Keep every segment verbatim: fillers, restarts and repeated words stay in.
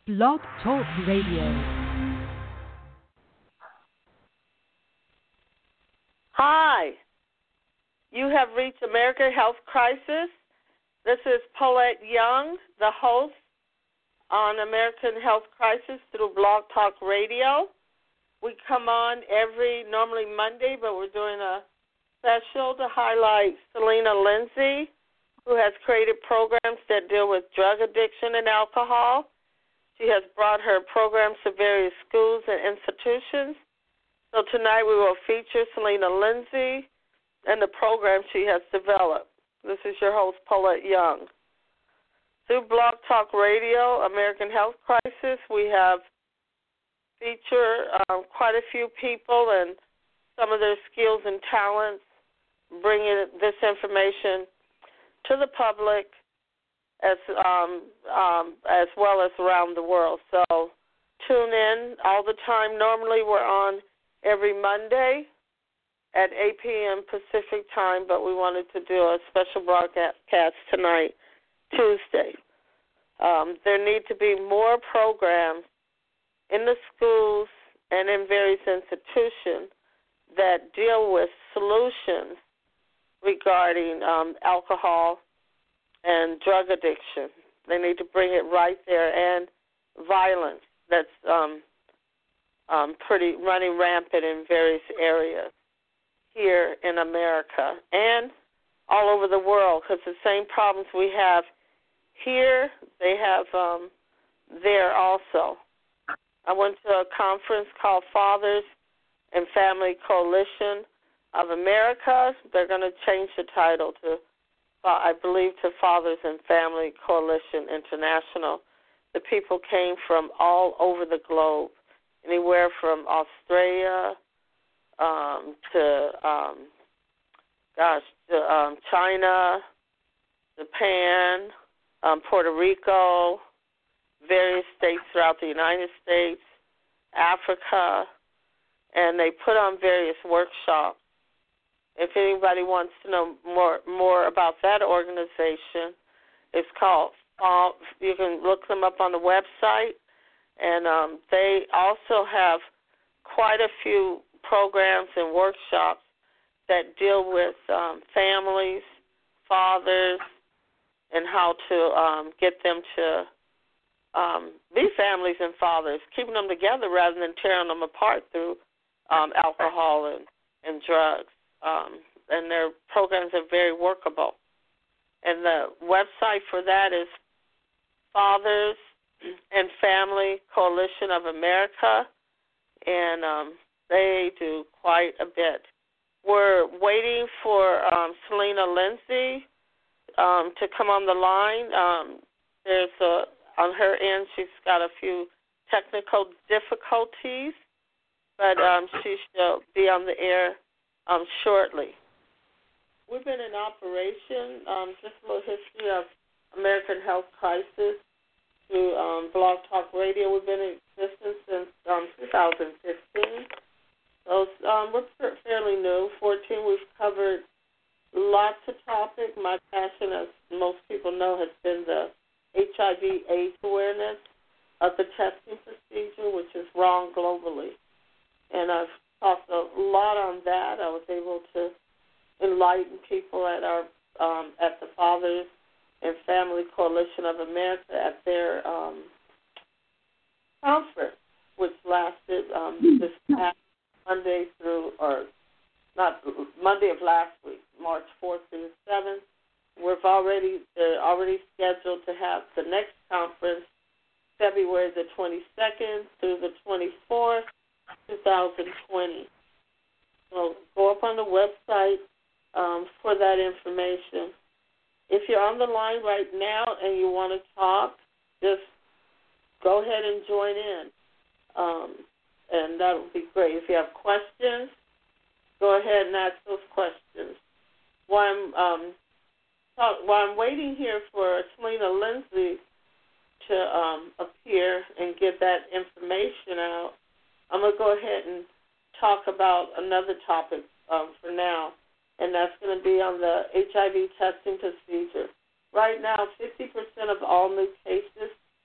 Blog Talk Radio. Hi, you have reached American Health Crisis. This is Paulette Young, the host on American Health Crisis through Blog Talk Radio. We come on every, normally Monday, but we're doing a special to highlight Selena Lindsay, who has created programs that deal with drug addiction and alcohol. She has brought her programs to various schools and institutions. So tonight we will feature Selena Lindsay and the program she has developed. This is your host, Paulette Young. Through Blog Talk Radio, American Health Crisis, we have featured um, quite a few people and some of their skills and talents, bringing this information to the public as um, um, as well as around the world. So tune in all the time. Normally we're on every Monday at eight p.m. Pacific time, but we wanted to do a special broadcast tonight, Tuesday. Um, there need to be more programs in the schools and in various institutions that deal with solutions regarding um, alcohol and drug addiction. They need to bring it right there, and violence that's um, um, pretty running rampant in various areas here in America and all over the world, because the same problems we have here, they have um, there also. I went to a conference called Fathers and Family Coalition of America. They're going to change the title to, I believe, to Fathers and Family Coalition International. The people came from all over the globe, anywhere from Australia um, to, um, gosh, to um, China, Japan, um, Puerto Rico, various states throughout the United States, Africa, and they put on various workshops. If anybody wants to know more more about that organization, it's called, uh, you can look them up on the website, and um, they also have quite a few programs and workshops that deal with um, families, fathers, and how to um, get them to um, be families and fathers, keeping them together rather than tearing them apart through um, alcohol and, and drugs. Um, and their programs are very workable. And the website for that is Fathers and Family Coalition of America, and um, they do quite a bit. We're waiting for um, Selena Lindsay um, to come on the line. Um, there's a, on her end, she's got a few technical difficulties, but um, she shall be on the air Um, shortly. We've been in operation, um, just a little history of American Health Crisis through um, Blog Talk Radio. We've been in existence since um, two thousand fifteen. So um, we're fairly new. fourteen, we've covered lots of topics. My passion, as most people know, has been the H I V AIDS awareness of the testing procedure, which is wrong globally. And I've talked a lot on that. I was able to enlighten people at our um, at the Fathers and Family Coalition of America at their um, conference, which lasted um, this past Monday through, or not Monday of last week, March fourth through the seventh. We've already they're already scheduled to have the next conference February the twenty-second through the twenty-fourth. two thousand twenty. So go up on the website um, for that information. If you're on the line right now and you want to talk, just go ahead and join in, um, and that would be great. If you have questions, go ahead and ask those questions. While I'm, um, talk, while I'm waiting here for Selena Lindsay to um, appear and get that information out, I'm going to go ahead and talk about another topic um, for now, and that's going to be on the H I V testing procedure. Right now, fifty percent of all new cases here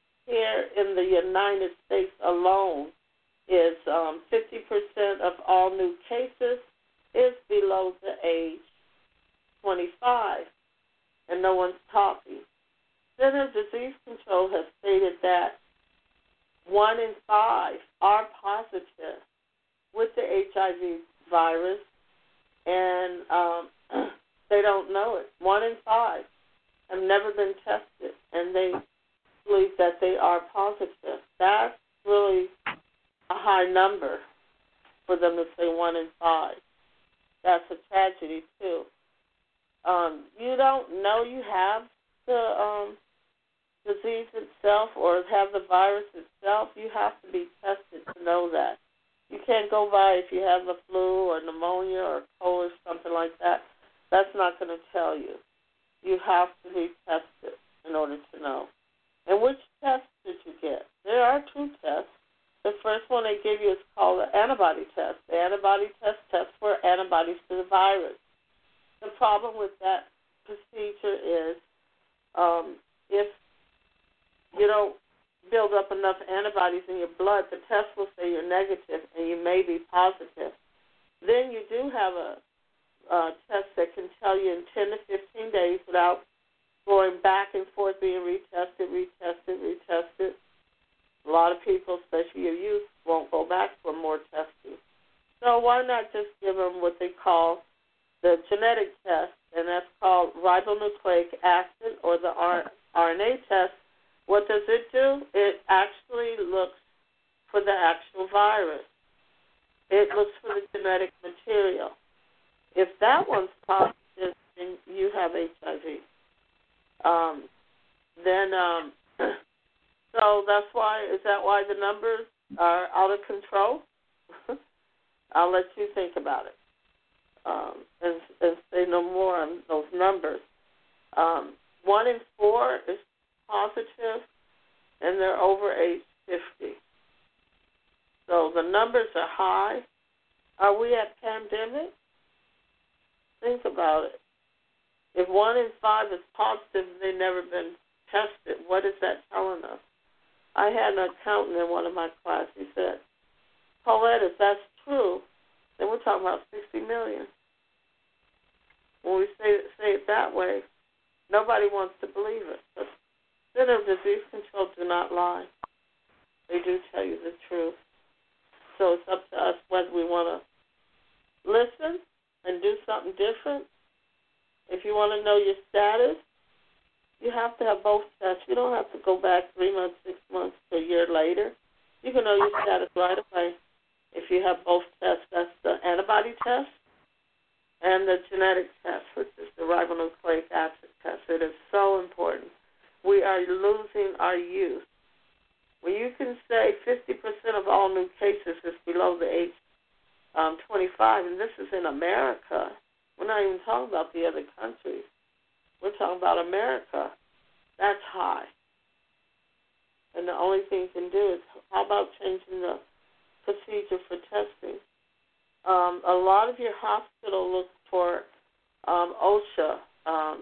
there in the United States alone is um, fifty percent of all new cases is below the age twenty-five, and no one's talking. Center for Disease Control has stated that one in five are positive with the H I V virus, and um, they don't know it. One in five have never been tested, and they believe that they are positive. That's really a high number for them to say one in five. That's a tragedy, too. Um, you don't know you have the um, disease itself or have the virus itself. You have to be tested to know that. You can't go by if you have the flu or pneumonia or cold or something like that. That's not going to tell you. You have to be tested in order to know. And which test did you get? There are two tests. The first one they give you is called the antibody test. The antibody test tests for antibodies to the virus. The problem with that procedure is um, if you don't build up enough antibodies in your blood, the test will say you're negative and you may be positive. Then you do have a uh, test that can tell you in ten to fifteen days without going back and forth, being retested, retested, retested. A lot of people, especially your youth, won't go back for more testing. So why not just give them what they call the genetic test, and that's called ribonucleic acid, or the R N A test. What does it do? It actually looks for the actual virus. It looks for the genetic material. If that one's positive, then you have H I V. Um, then, um, so that's why, is that why the numbers are out of control? I'll let you think about it um, and, and say no more on those numbers. Um, one in four is positive, and they're over age fifty. So the numbers are high. Are we at pandemic? Think about it. If one in five is positive and they've never been tested, what is that telling us? I had an accountant in one of my classes. He said, Paulette, if that's true, then we're talking about sixty million. When we say, say it that way, nobody wants to believe it. The Center for Disease Control do not lie. They do tell you the truth. So it's up to us whether we want to listen and do something different. If you want to know your status, you have to have both tests. You don't have to go back three months, six months, to a year later. You can know your status right away if you have both tests. That's the antibody test and the genetic test, which is the ribonucleic acid test. It is so important. We are losing our youth. When you can say fifty percent of all new cases is below the age um, twenty-five, and this is in America. We're not even talking about the other countries. We're talking about America. That's high. And the only thing you can do is, how about changing the procedure for testing? Um, a lot of your hospital looks for um, OSHA um,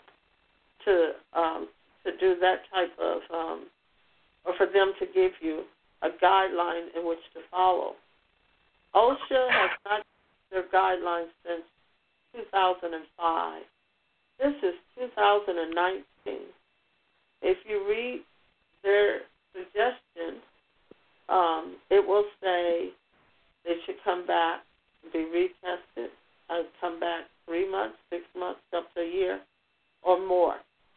to um, to do that type of, um, or for them to give you a guideline in which to follow. OSHA has not their guidelines since two thousand five. This is two thousand nineteen. If you read their suggestion, um, it will say they should come back and be retested, and come back three months, six months, up to a year or more.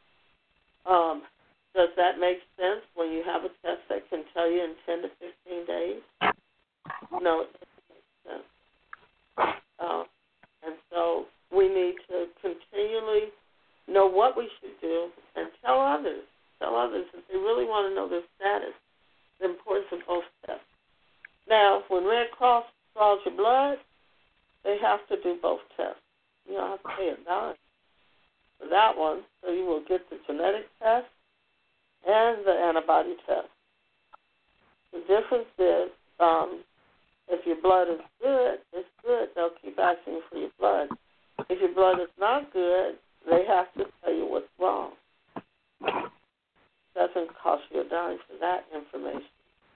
Um, does that make sense when you have a test that can tell you in ten to fifteen days? No, it doesn't make sense. Um, and so we need to continually know what we should do and tell others. Tell others if they really want to know their status, the importance of both tests. Now, when Red Cross draws your blood, they have to do both tests. You don't have to pay a dime for that one, so you will get the genetic test and the antibody test. The difference is, um, if your blood is good, it's good. They'll keep asking you for your blood. If your blood is not good, they have to tell you what's wrong. doesn't cost you a dime for that information.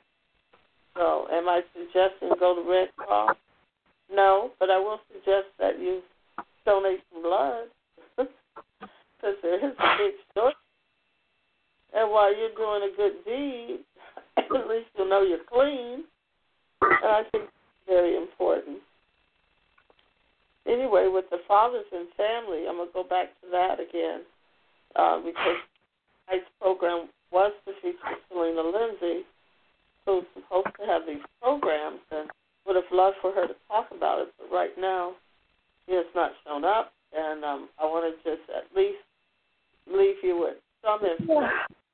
So am I suggesting go to Red Cross? No, but I will suggest that you donate some blood because there is a big story. And while you're doing a good deed, at least you'll know you're clean. And I think it's very important. Anyway, with the fathers and family, I'm going to go back to that again uh, because tonight's program was to feature Selena Lindsay, who's supposed to have these programs, and would have loved for her to talk about it, but right now she has not shown up, and um, I want to just at least leave you with some information.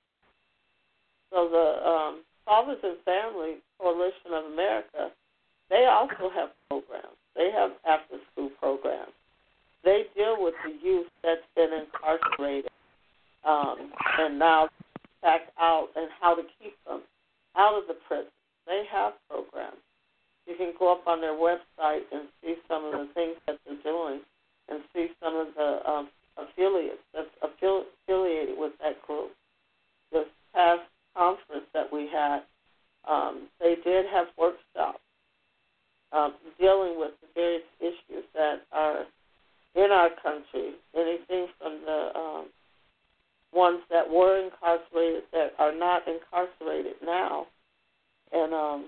So the um, Fathers and Family Coalition of America, they also have programs. They have after-school programs. They deal with the youth that's been incarcerated um, and now back out and how to keep them out of the prison. They have programs. You can go up on their website and see some of the things that they're doing and see some of the um, affiliates that's affili- affiliated with that group. This past conference that we had, um, they did have workshops um, dealing with the various issues that are in our country, anything from the um, ones that were incarcerated that are not incarcerated now. And um,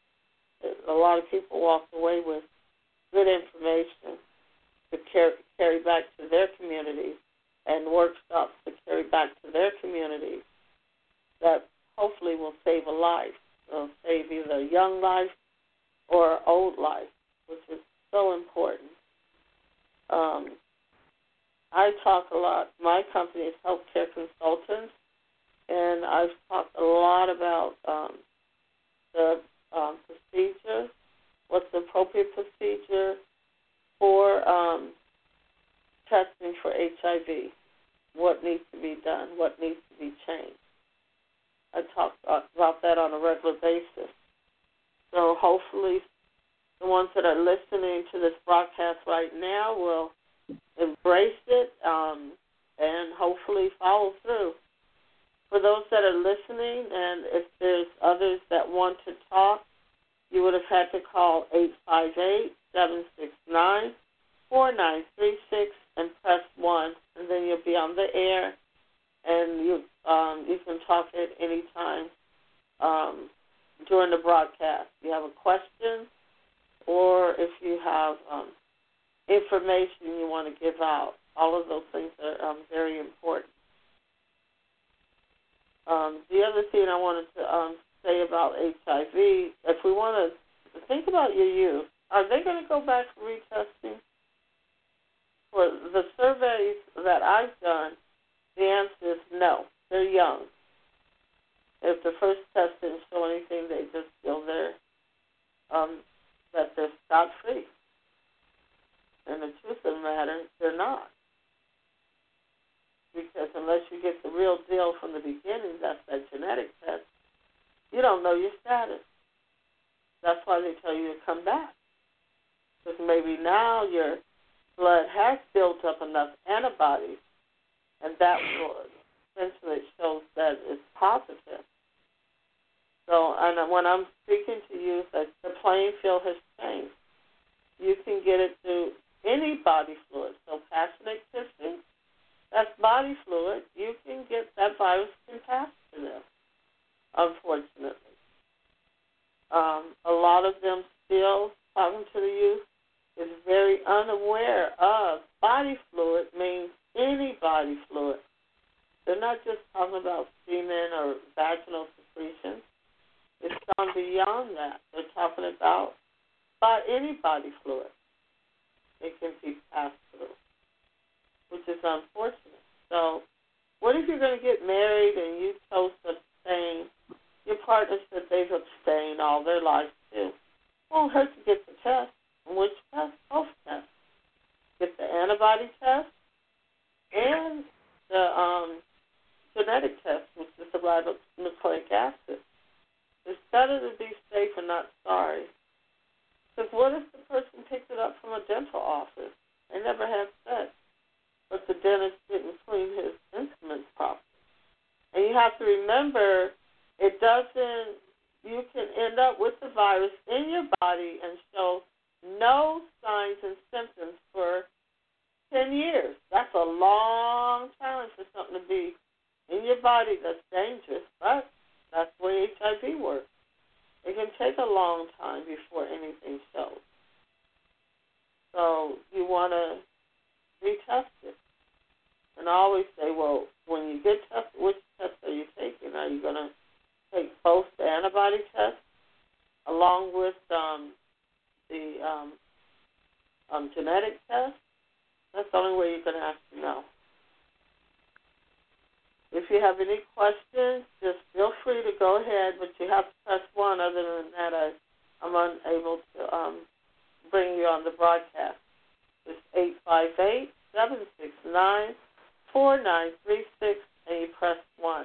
a lot of people walked away with good information to carry, carry back to their communities and workshops to carry back to their communities that hopefully will save a life. It'll save either a young life or old life, which is so important. Um, I talk a lot. My company is Healthcare Consultants, and I've talked a lot about um, the um, procedure, what's the appropriate procedure for um, testing for H I V, what needs to be done, what needs to be changed. I talk about that on a regular basis. So hopefully the ones that are listening to this broadcast right now will embrace it um, and hopefully follow through. For those that are listening, and if there's others that want to talk, you would have had to call eight five eight, seven six nine, four nine three six and press one, and then you'll be on the air, and you um, you can talk at any time um, during the broadcast. If you have a question or if you have um, information you want to give out, all of those things are um, very important. Um, the other thing I wanted to um, say about H I V, if we want to think about your youth, are they going to go back for retesting? For the surveys that I've done, the answer is no. They're young. If the first test didn't show anything, they just feel they're, um, that they're scot-free. And the truth of the matter, they're not. Because unless you get the real deal from the beginning, that's that genetic test, you don't know your status. That's why they tell you to come back. Because maybe now your blood has built up enough antibodies, and that will essentially shows that it's positive. So and when I'm speaking to you, that the playing field has changed. You can get it through any body fluid. So passionate kissing, that's body fluid. You can get that virus can pass to them, unfortunately. Um, a lot of them still, talking to the youth, is very unaware of body fluid means any body fluid. They're not just talking about semen or vaginal secretion. It's gone beyond that. They're talking about by any body fluid. It can be passed through, which is unfortunate. So what if you're going to get married and you chose to abstain? Your partner said they've abstained all their lives too. Won't hurt to get the test. And which test? Both tests. Get the antibody test and the um, genetic test, which is the ribonucleic acid. It's better to be safe and not sorry. Because what if the person picked it up from a dental office? They never had sex, but the dentist didn't clean his instruments properly. And you have to remember, it doesn't, you can end up with the virus in your body and show no signs and symptoms for ten years. That's a long time for something to be in your body that's dangerous, but that's the way H I V works. It can take a long time before anything shows. So you want to be tested. And I always say, well, when you get tested, which test are you taking? Are you going to take both the antibody test along with um, the um, um, genetic test? That's the only way you're going to have to know. If you have any questions, just feel free to go ahead, but you have to press one. Other than that, I, I'm unable to um, bring you on the broadcast. It's eight five eight, seven six nine, four nine three six, and you press one.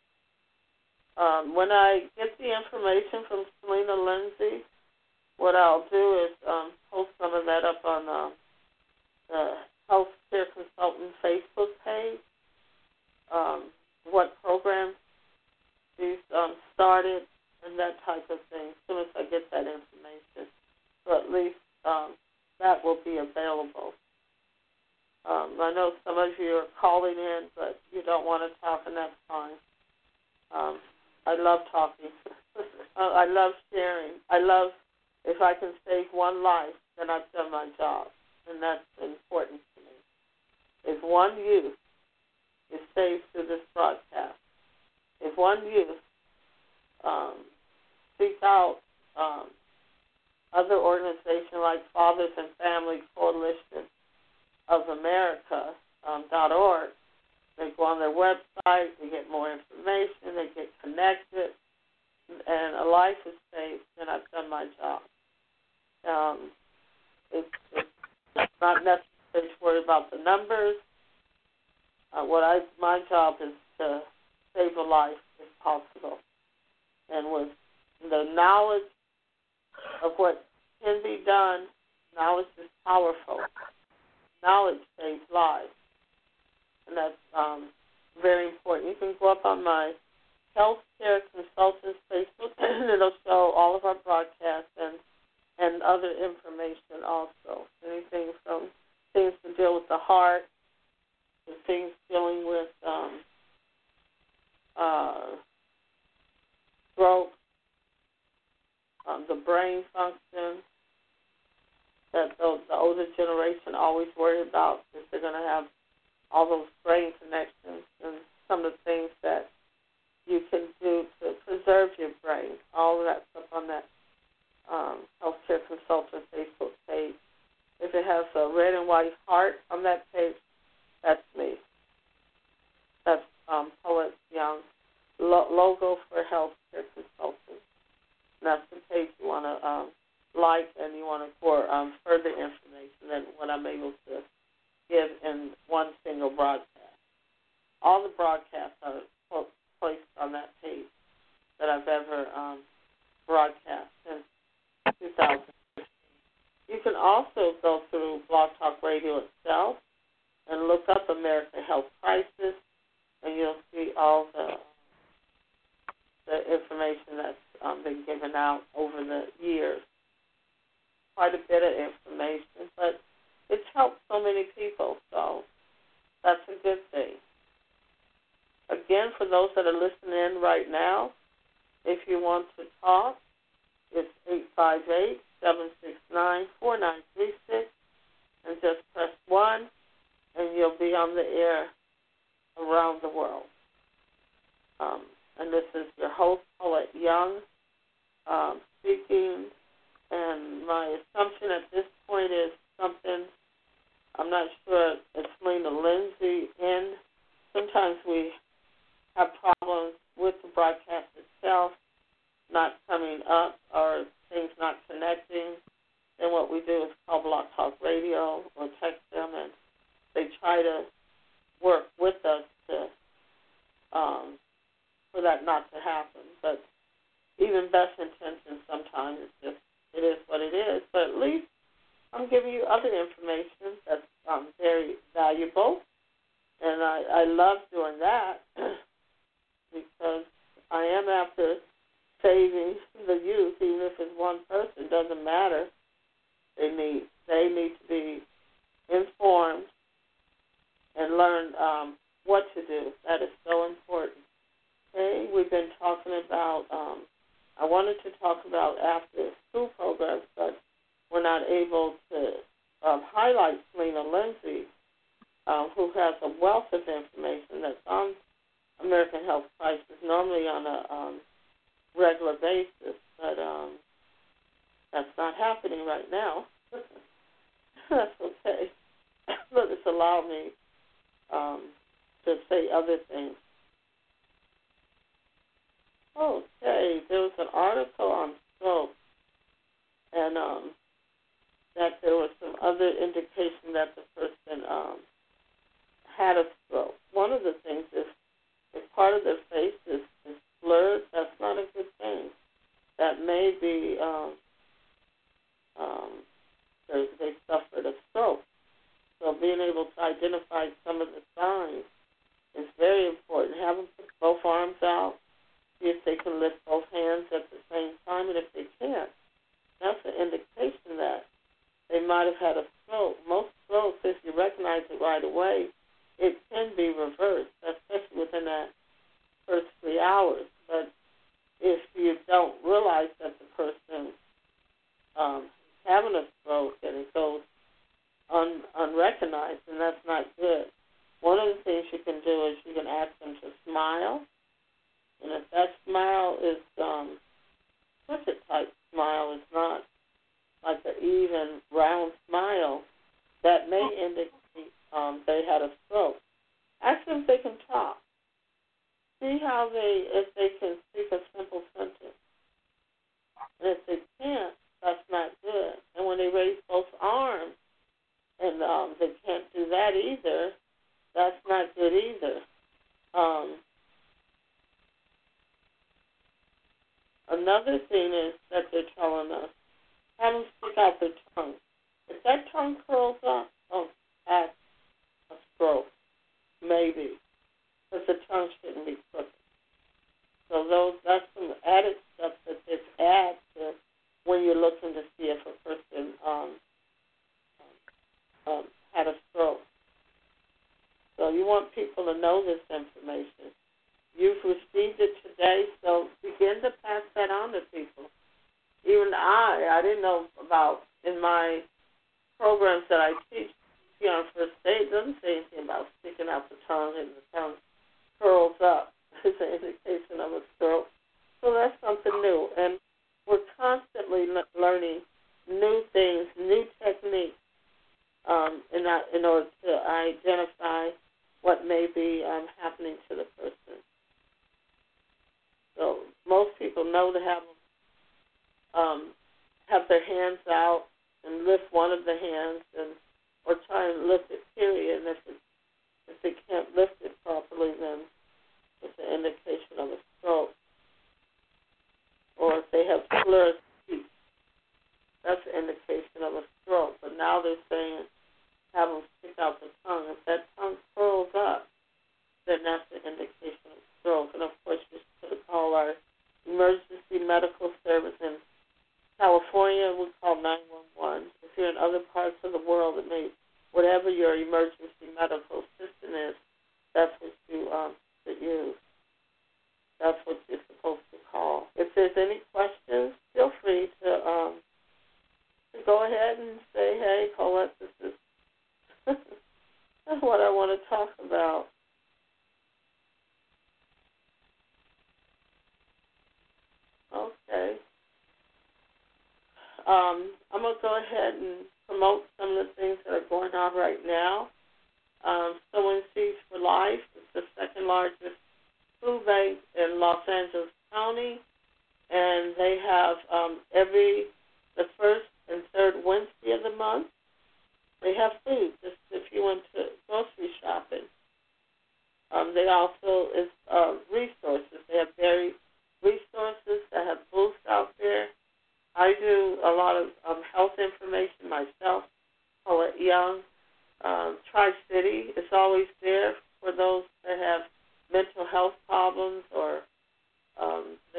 Um, when I get the information from Selena Lindsay, what I'll do is um, post some of that up on um, the Healthcare Consultant Facebook page. Um, what programs she's um, started and that type of thing, as soon as I get that information. So at least um, that will be available. Um, I know some of you are calling in, but you don't want to talk, and that's fine. Um, I love talking. I love sharing. I love, if I can save one life, then I've done my job, and that's important to me. If one youth is saved through this broadcast, if one youth um, seeks out um, other organizations like Fathers and Family Coalition of America um, dot org, they go on their website, they get more information, they get connected, and a life is saved, then I've done my job. Um, it's, it's not necessary to worry about the numbers. Uh, what I, my job is to save a life if possible. And with the knowledge of what can be done, knowledge is powerful. Knowledge saves lives. And that's um, very important. You can go up on my Healthcare Consultants Facebook, and it'll show all of our broadcasts and, and other information also. Anything from things to deal with the heart, to things dealing with um, uh, stroke, um, the brain function, that the, the older generation always worry about, because they're going to have all those brain connections, and some of the things that you can do to preserve your brain. All of that stuff on that um, Healthcare Consultant Facebook page. If it has a red and white heart on that page, that's me. That's um, Poet Young, lo- logo for Healthcare Consultant. And that's the page you want to um, like, and you want to for um, further information than what I'm able to give in one single broadcast. All the broadcasts are placed on that page that I've ever um, broadcast since two thousand fifteen. You can also go through Blog Talk Radio itself and look up American Health Crisis, and you'll see all the the information that's um, been given out over the years. Quite a bit of information, but it's helped so many people, so that's a good thing. Again, for those that are listening in right now, if you want to talk, it's eight five eight, seven six nine, four nine three six, and just press one, and you'll be on the air around the world. Um, and this is your host, Paulette Young, um, speaking, and my assumption at this point is something, I'm not sure, it's Selena Lindsay in. Sometimes we have problems with the broadcast itself not coming up or things not connecting. Then what we do is call Blog Talk Radio or text them, and they try to work with us to um, for that not to happen. But even best intentions sometimes it's just it is what it is. But at least I'm giving you other information that's um, very valuable, and I, I love doing that. because I am after saving the youth, even if it's one person, doesn't matter. They need they need to be informed and learn um, what to do. That is so important. Okay, we've been talking about, um, I wanted to talk about after school programs, but we're not able to um, highlight Selena Lindsay, um, who has a wealth of information that's on American Health Crisis, normally on a um, regular basis, but um, that's not happening right now. That's okay. But it's allowed me um, to say other things. Okay, there was an article on stroke, and um, that there was some other indication that the person um, had a stroke. One of the things is if part of their face is, is blurred, that's not a good thing. That may be um, um, they suffered a stroke. So being able to identify some of the signs is very important. Have them put both arms out, see if they can lift both hands at the same time, and if they can't, that's an indication that they might have had a stroke. Most strokes, if you recognize it right away, it can be reversed, especially within that first three hours. But if you don't realize that the person um, is having a stroke and it goes un- unrecognized, then that's not good. One of the things you can do is you can ask them to smile. And if that smile is um, cricket type smile, is not like an even round smile, that may indicate um, they had a stroke. Ask them if they can talk. See how they, if they can speak a simple sentence. And if they can't, that's not good. And when they raise both arms and um, they can't do that either, that's not good either. Um, Another thing is that they're telling us, have them stick out their tongue. If that tongue curls up, oh, that's a stroke, maybe, because the tongue shouldn't be crooked. So those, that's some added stuff that this adds to when you're looking to see if a person um, um, had a stroke. So you want people to know this information. You've received it today, so begin to pass that on to people. Even I, I didn't know about, in my programs that I teach here on first aid, it doesn't say anything about sticking out the tongue and the tongue curls up. It's an indication of a stroke. So that's something new. And we're constantly le- learning new things, new techniques um, in, that, in order to identify what may be um, happening to the person. So most people know to have them um, have their hands out and lift one of the hands, and or try and lift it, period. And if it, if they can't lift it properly, then it's an indication of a stroke. Or if they have slurred speech, that's an indication of a stroke. But now they're saying have them stick out the tongue. If that tongue curls up, then that's an indication of stroke. And of course, you should call our emergency medical service in California. We call nine one one. If you're in other parts of the world, it may, whatever your emergency medical system is, that's what you um, should use. That's what you're supposed to call. If there's any questions, feel free to um, to go ahead and say, hey, Colette, this is that's what I want to talk about. Okay. Um, I'm going to go ahead and promote some of the things that are going on right now. Um, Sowing Seeds for Life is the second largest food bank in Los Angeles County, and they have um, every, the first and third Wednesday of the month, they have food, just if you went to grocery shopping. Um, they also, is uh, resources. They have very resources that have booths out there. I do a lot of um, health information myself, Colette Young. Um, Tri-City is always there for those that have mental health problems or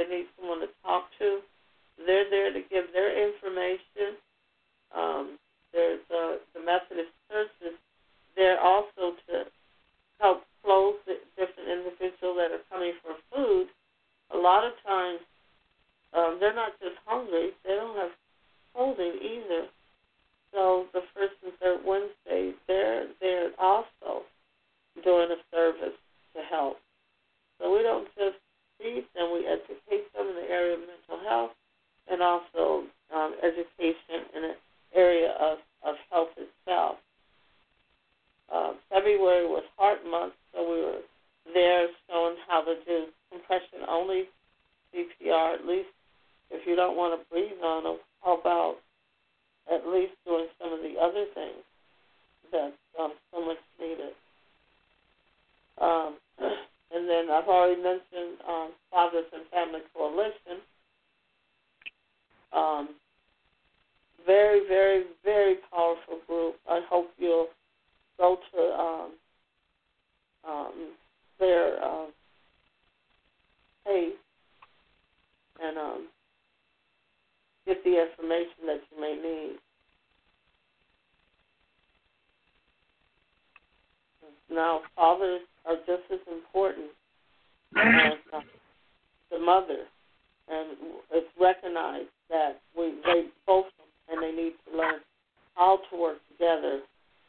need someone to talk to, they're there to give their information. Um, there's uh, the Methodist Church is there also to help clothe the different individuals that are coming for food. A lot of times um, they're not just hungry, they don't have clothing either. So the first and third Wednesday, they're there also doing a service to help. So we don't just feed them, we educate them in the area of mental health and also um, education in the area of, of health itself. Uh, February was Heart Month, so we were there showing how to do compression-only C P R, at least if you don't want to breathe on them, how about at least doing some of the other things that um, so much needed. Um, and then I've already mentioned um, Fathers and Family Coalition. Um, very, very, very powerful group. I hope you'll go to um, um, their uh, page and um, get the information that you may need. Now, fathers are just as important as uh, the mother, and it's recognized that we they both and they need to learn how to work together.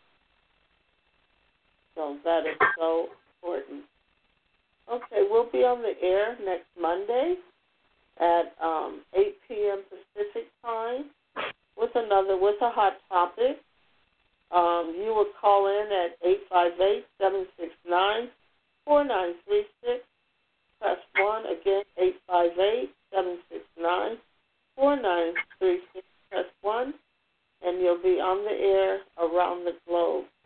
So that is so important. Okay, we'll be on the air next Monday at um, eight p.m. Pacific time with another, with a hot topic. Um, you will call in at eight five eight, seven six nine, four nine three six. Press one. Again, eight five eight, seven six nine, four nine three six. Press one, and you'll be on the air around the globe.